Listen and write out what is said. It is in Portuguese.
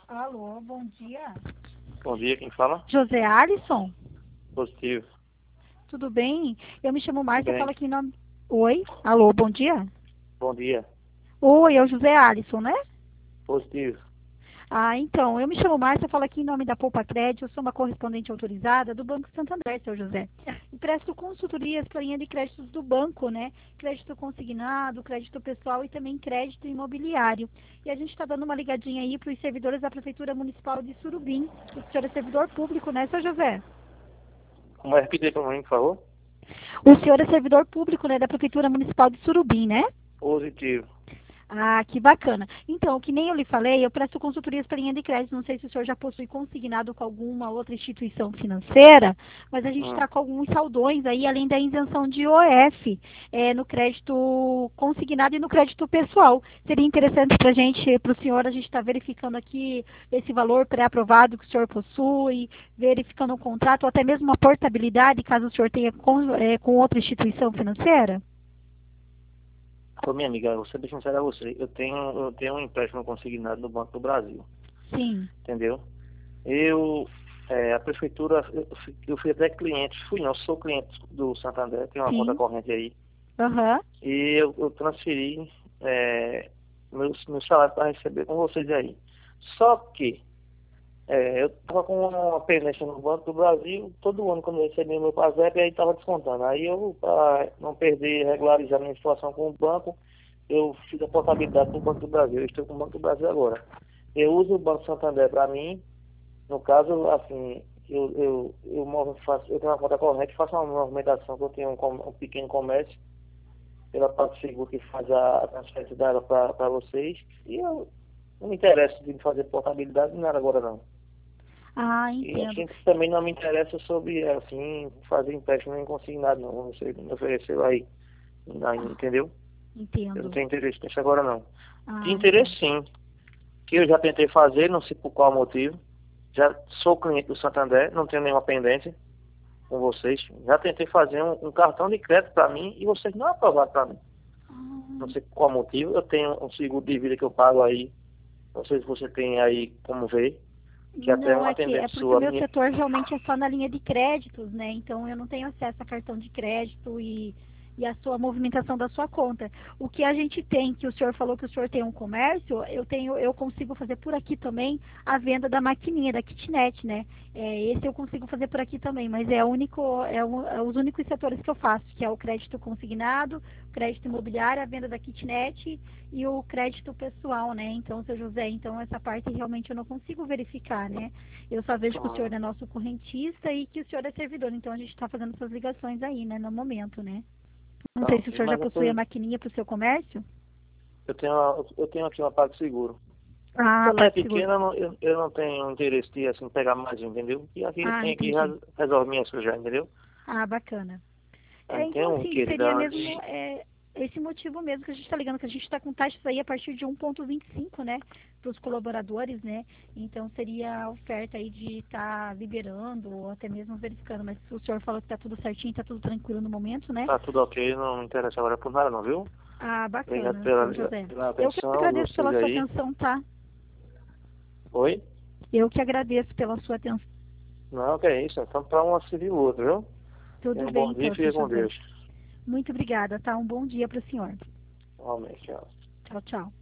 Alô, bom dia. Bom dia, quem fala? José Alisson, Positivo. tudo bem? Eu me chamo Tudo Márcia, bem. falo aqui em nome... Oi? Alô, bom dia? Bom dia. Oi, é o José Alisson, né? Positivo. Então, eu me chamo Márcia, falo aqui em nome da Poupa Crédito, eu sou uma correspondente autorizada do Banco Santander, seu José. E presto consultorias para linha de créditos do banco, né? Crédito consignado, crédito pessoal e também crédito imobiliário. E a gente está dando uma ligadinha aí para os servidores da Prefeitura Municipal de Surubim. O senhor é servidor público, né, seu José? Como é repetir para mim, por favor? O senhor é servidor público, né, da Prefeitura Municipal de Surubim, né? Positivo. Ah, que bacana. Então, que nem eu lhe falei, eu presto consultorias para linha de crédito. Não sei se o senhor já possui consignado com alguma outra instituição financeira, mas a gente Hum. está com alguns saldões aí, além da isenção de OF, no crédito consignado e no crédito pessoal. Seria interessante para o senhor, a gente está verificando aqui esse valor pré-aprovado que o senhor possui, verificando um contrato, ou até mesmo uma portabilidade, caso o senhor tenha com outra instituição financeira. Ô, minha amiga, vou ser bem sincero a você. Eu tenho um empréstimo consignado no Banco do Brasil, Sim, entendeu? A prefeitura, eu fui até cliente, sou cliente do Santander, tenho uma conta sim, corrente aí, aham, e eu transferi meu salário para receber com vocês aí. Só que eu estava com uma pendência no Banco do Brasil, todo ano quando eu recebia meu PASEP, aí estava descontando. Aí eu, para não perder, regularizar minha situação com o banco, eu fiz a portabilidade para o Banco do Brasil. Eu estou com o Banco do Brasil agora. Eu uso o Banco Santander para mim, no caso, assim, eu tenho uma conta corrente, faço uma movimentação, que eu tenho um pequeno comércio, pela parte segura que faz a transferência dela para vocês, e eu não me interesso de fazer portabilidade nem nada agora não. Ah, E entendo, assim também não me interessa sobre assim fazer empréstimo nem consignado não. Você me ofereceu aí, entendeu? Eu não entendo. tenho interesse nisso agora não. De Ah, interesse entendo. sim, que eu já tentei fazer, não sei por qual motivo. Já sou cliente do Santander, não tenho nenhuma pendência com vocês. Já tentei fazer um cartão de crédito para mim e vocês não aprovaram para mim. Não Ah, sei por qual motivo. Eu tenho um seguro de vida que eu pago aí. Não sei se você tem aí como ver, que até não, um é atendente porque o sua meu minha. setor realmente é só na linha de créditos, né? Então eu não tenho acesso a cartão de crédito e a sua movimentação da sua conta. O que a gente tem, que o senhor falou que o senhor tem um comércio, eu consigo fazer por aqui também a venda da maquininha, da kitnet, né? Esse eu consigo fazer por aqui também, mas é os únicos setores que eu faço, que é o crédito consignado, crédito imobiliário, a venda da kitnet e o crédito pessoal, né? Então, seu José, então essa parte realmente eu não consigo verificar, né? Eu só vejo que o senhor é nosso correntista e que o senhor é servidor, então a gente está fazendo essas ligações aí, né, no momento, né? Não sei Não, se o senhor já mas possui a maquininha para o seu comércio. eu tenho aqui uma PagSeguro. Ah, Como é PagSeguro. pequena, eu não tenho interesse de assim, pegar mais um, entendeu? E aqui eu Ah, tenho que entendi. resolver minhas coisas já, entendeu? Ah, bacana. Eu não tenho Então, um sim, seria queridade. mesmo esse motivo mesmo que a gente está ligando, que a gente está com taxas aí a partir de 1,25, né, para os colaboradores, né? Então, seria a oferta aí de estar liberando ou até mesmo verificando. Mas o senhor falou que está tudo certinho, está tudo tranquilo no momento, né? Tá tudo ok, não me interessa agora por nada não, viu? Ah, Obrigado bacana, pela, seu José. pela Eu que atenção de agradeço vocês pela sua aí. atenção, tá? Oi? Eu que agradeço pela sua atenção. Não, que é isso. Então pra um servir o outro, viu? Tenha Tudo um bem, bom dia então, e seu fique com José. Deus. Muito obrigada, tá? Um bom dia para o senhor. Realmente, tchau. Tchau, tchau.